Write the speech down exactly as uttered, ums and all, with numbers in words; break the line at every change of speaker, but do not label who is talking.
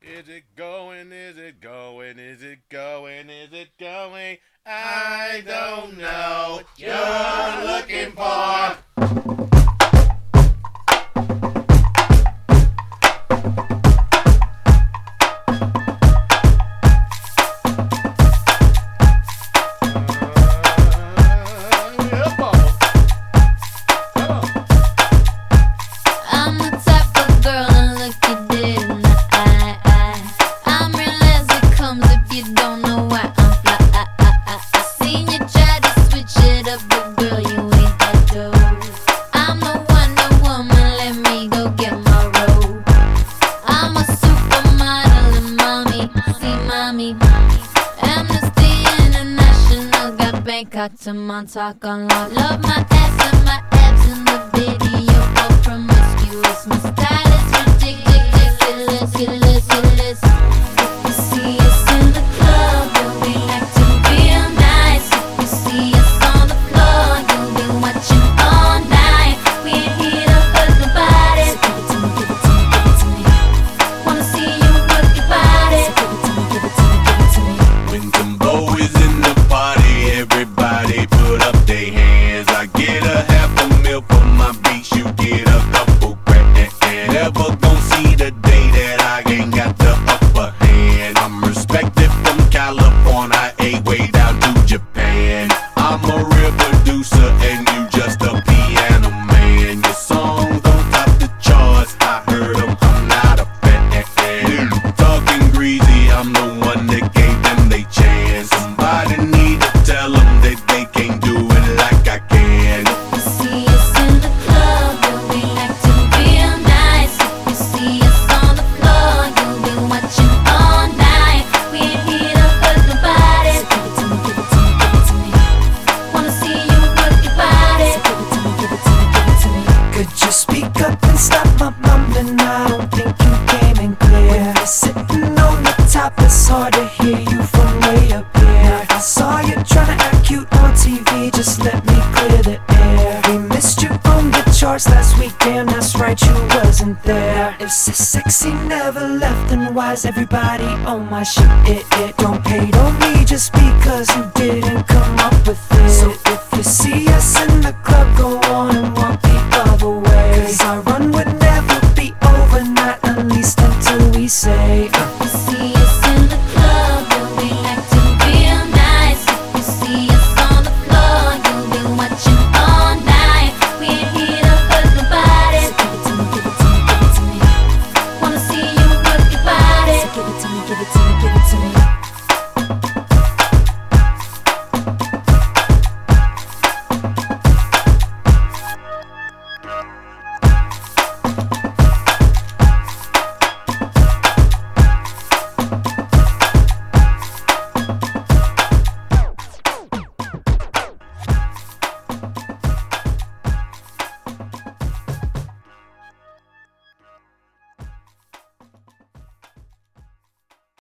Is it going? Is it going? Is it going? Is it going? I don't know. You're looking for.
I'm the type of girl to look you dead in the eye, eye. I'm real as it comes if you don't know why I'm fly. I, I, I, I seen you try to switch it up, but girl, you ain't that dope. I'm the Wonder Woman, let me go get my robe. I'm a supermodel and mommy, see mommy. Amnesty International got Bangkok to Montauk on lock. Love my ass and my abs in the video. All promiscuous, my style is ridiculous, ridiculous, ridiculous. If you see us in the club, you'll be acting real nice. If you see us on the floor, you'll be watching all night. We ain't here to hurt nobody. So give it to me, give it to me, give it to me. Wanna see you work your body. So give it to me, give it to me, give it to me.
When Timbo is in the party, everybody put up their hands. I get a half a mil for my beats, you get a couple grand. Never gon' see the day that I ain't got the upper hand. I'm respected from California, A way down to Japan. I'm a real producer and you just a piano man. Your songs don't top the charts, I heard them, I'm not a fan. Talking greasy, I'm the one that gave them they chance. Somebody need to tell them that they can't do it like I can.
If you see us in the club, you'll be acting real nice. If you see us on the floor, you'll be watching all night. We ain't here to hurt nobody. So give it to me, give it to me, give it to me. Wanna see you work your body. So give it to me, give it to me, give it to me.
Could you speak up and stop my mumbling? I don't think you came in clear. When you're sitting on the top, it's hard to hear you from way up here. I saw you trying to act cute on T V, just let me clear the air. We missed you on the charts last week, damn that's right, you wasn't there. If so sexy never left, then why's everybody on my shit? It, it don't pay on me just because you didn't come up with it. So if you see us in the club, go on and walk the other way. Cause our run would never be over, not at least until we say uh.
If you see